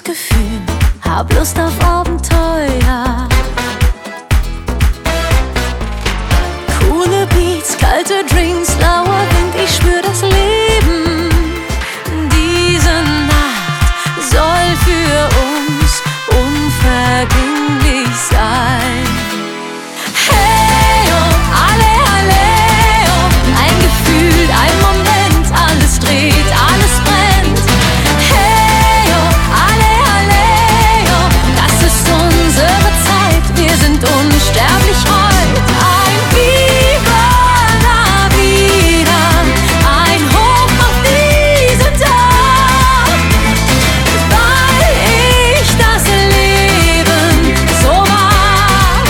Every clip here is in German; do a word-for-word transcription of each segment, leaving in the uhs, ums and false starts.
dieses Gefühl, hab Lust auf Abenteuer. Coole Beats, kalte Drinks, lauer Wind, ich spür das Leben. Diese Nacht soll für uns unvergänglich sein. Hey, oh, alle, alle, oh, ein Gefühl, ein Moment, alles dreht, alles brennt. Hey, oh, alle, alle, oh, das ist unsere Zeit, wir sind unsterblich heute. Ein Viva la vida, ein Hoch auf diesen Tag, weil ich das Leben so mag.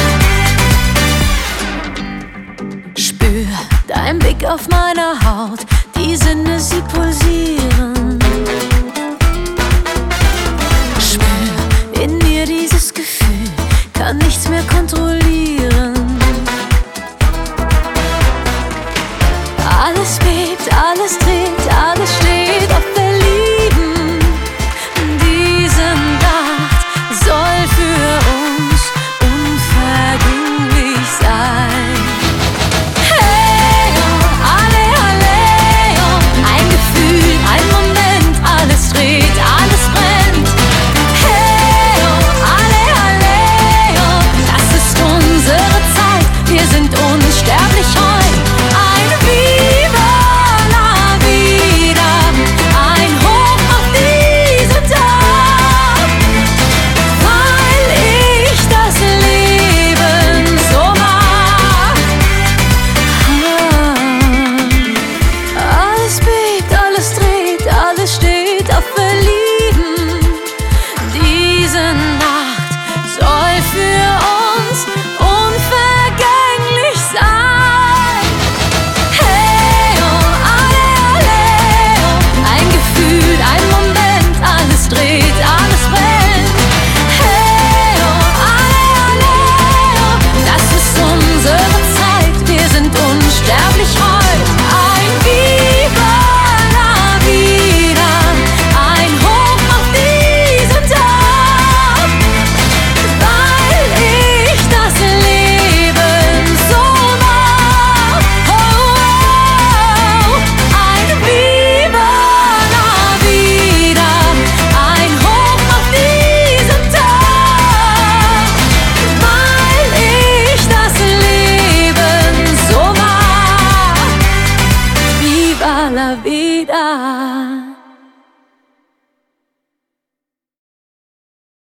Spür dein Blick auf meiner Haut, die Sinne, sie pulsieren. Spür in mir dieses Gefühl, kann nichts mehr kontrollieren. Alles bebt, alles dreht, alles steht auf Verlieben. Diese Nacht soll für uns unvergänglich sein. Hey, oh, alle, alle, oh, ein Gefühl, ein Moment, alles dreht, alles brennt. Hey, oh, alle, alle, oh, das ist unsere Zeit, wir sind unsterblich heute. Ein Viva la vida, ein Hoch auf diesen Tag, weil ich das Leben so mag. Alles bebt, alles dreht, alles steht auf Verlieben. Diese Nacht soll für uns unvergänglich sein. Hey, oh, alle, alle, oh, ein Gefühl, ein Moment, alles dreht, alles brennt. Hey, oh, alle, alle, oh, das ist unsere Zeit, wir sind unsterblich heute. Ein Viva la vida, ein Hoch auf diesen Tag, weil ich das Leben so mag. Oh, oh, ein Viva la vida, ein Hoch auf diesen Tag, weil ich das Leben so mag. Viva la vida.